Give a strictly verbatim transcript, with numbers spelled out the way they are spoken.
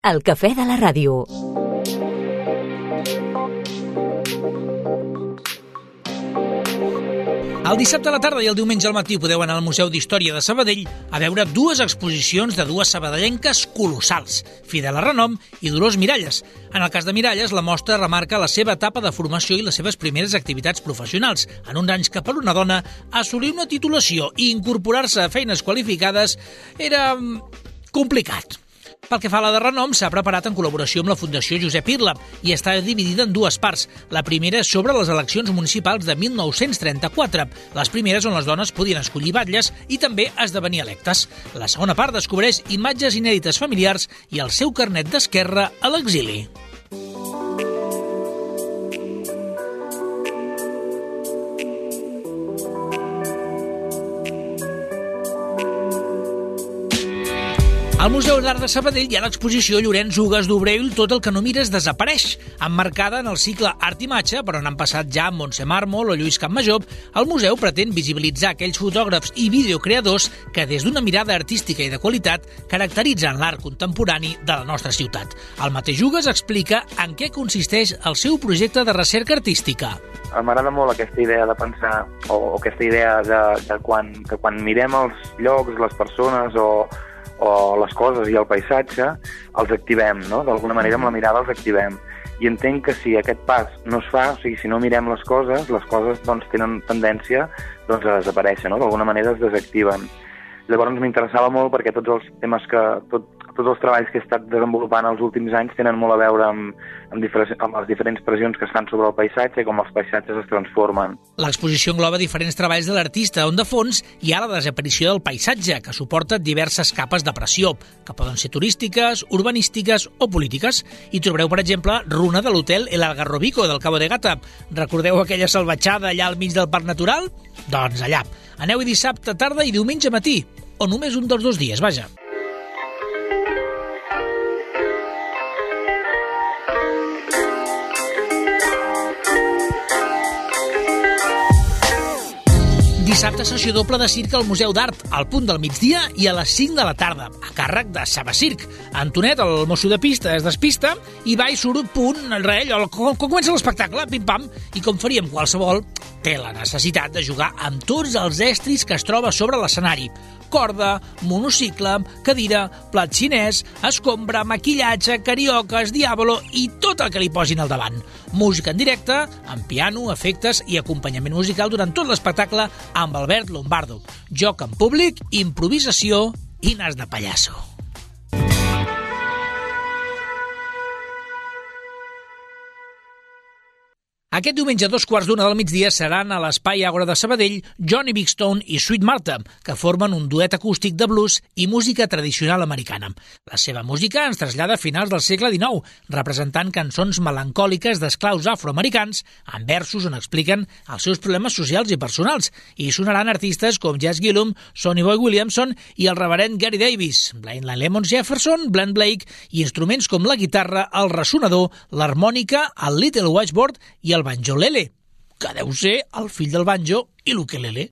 El cafè de la ràdio. El dissabte a la tarda i el diumenge al matí podeu anar al Museu d'Història de Sabadell a veure dues exposicions de dues sabadellenques colossals, Fidela Renom i Dolors Miralles. En el cas de Miralles, la mostra remarca la seva etapa de formació i les seves primeres activitats professionals. En uns anys que per una dona assolir una titulació i incorporar-se a feines qualificades era complicat. Pel que fa a la de Renom, s'ha preparat en col·laboració amb la Fundació Josep Irla i està dividida en dues parts. La primera és sobre les eleccions municipals de mil nou-cents trenta-quatre, les primeres on les dones podien escollir batlles i també esdevenir electes. La segona part descobreix imatges inèdites familiars i el seu carnet d'esquerra a l'exili. Al Museu d'Art de Sabadell hi ha l'exposició Llorenç Ugas d'Obreuil Tot el que no mires desapareix, emmarcada en el cicle Art-Imatge, per on han passat ja Montse Mármol o Lluís Campmajor. El museu pretén visibilitzar aquells fotògrafs i videocreadors que des d'una mirada artística i de qualitat caracteritzen l'art contemporani de la nostra ciutat. El mateix Ugas explica en què consisteix el seu projecte de recerca artística. M'agrada molt aquesta idea de pensar, o, o aquesta idea de, de quan, que quan mirem els llocs, les persones o o les coses i el paisatge, els activem, no? D'alguna manera amb la mirada els activem. I entenc que si aquest pas no es fa, o sigui, si no mirem les coses, les coses doncs, tenen tendència doncs, a desaparèixer, no? D'alguna manera es desactiven. Llavors m'interessava molt perquè tots els temes que... Tot, tots els treballs que he estat desenvolupant els últims anys tenen molt a veure amb, amb, diferents, amb les diferents pressions que es fan sobre el paisatge i com els paisatges es transformen. L'exposició engloba diferents treballs de l'artista, on de fons hi ha la desaparició del paisatge, que suporta diverses capes de pressió, que poden ser turístiques, urbanístiques o polítiques. Hi trobareu, per exemple, runa de l'hotel El Algarrobico del Cabo de Gata. Recordeu aquella salvatjada allà al mig del Parc Natural? Doncs allà. Aneu-hi dissabte tarda i diumenge matí, o només un dels dos dies, vaja. Dissabte, sessió doble de circ al Museu d'Art, al punt del migdia i a les cinc de la tarda, a càrrec de Sabacirc. Antonet, el mosso de pista, es despista i va i surt punt, re, allò, com comença l'espectacle, pim-pam, i com faríem qualsevol, té la necessitat de jugar amb tots els estris que es troba sobre l'escenari. Corda, monocicle, cadira, plat xinès, escombra, maquillatge, carioques, diàbolo i tot el que li posin al davant. Música en directe, amb piano, efectes i acompanyament musical durant tot l'espectacle amb Albert Lombardo. Joc en públic, improvisació i nas de pallasso. Aquest diumenge a dos quarts d'una del migdia seran a l'Espai Àgora de Sabadell Johnny Big Stone i Sweet Martha, que formen un duet acústic de blues i música tradicional americana. La seva música ens trasllada a finals del segle dinou, representant cançons melancòliques d'esclaus afroamericans amb versos on expliquen els seus problemes socials i personals. I sonaran artistes com Jazz Gillum, Sonny Boy Williamson i el reverend Gary Davis, Blind Lemon Jefferson, Glenn Blake i instruments com la guitarra, el ressonador, l'harmònica, el little washboard i el banjolele, que deu ser el fill del banjo i l'ukelele.